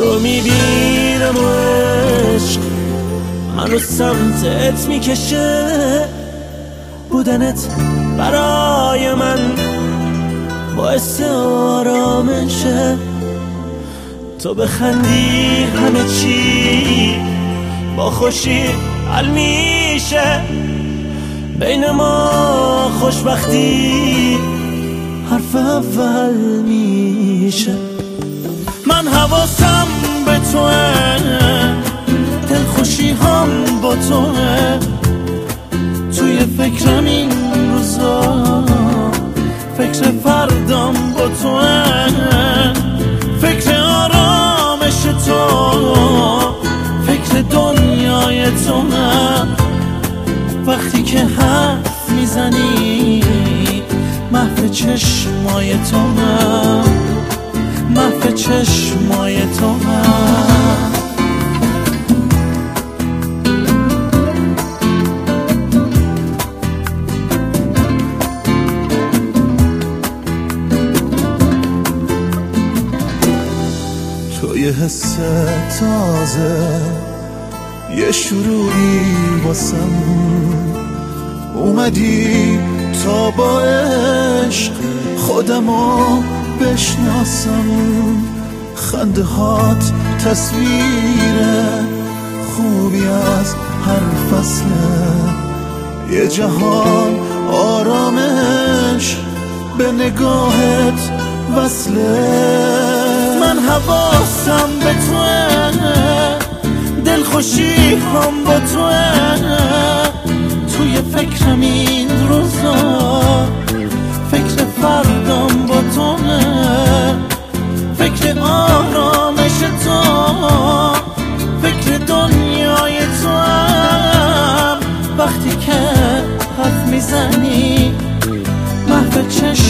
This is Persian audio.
رو میبینم و عشق منو سمتت میکشه. بودنت برای من باعث آرامشه. تو بخندی همه چی با خوشی حل میشه. بین ما خوشبختی حرف اول میشه. من حواسم به توه، دلخوشی هم با توه. توی فکرم این روزا، فکر فردام با توه. فکر آرامش تو، فکر دنیای تو. وقتی که حرف میزنی محو چشمای تو، محو چشمای تو. تو یه حس تازه، یه شروعی واسم اومدی تا با عشق خودمو بشناسم. خنده هات تصویر خوبی از هر فصله. یه جهان آرامش به نگاهت وصله. من حواسم به توه، دلخوشی هم با توه. توی فکرم این روزا، فکر فردام با توه. فکر آرامش تو، فکر دنیای تو. وقتی که حرف میزنی محو چشم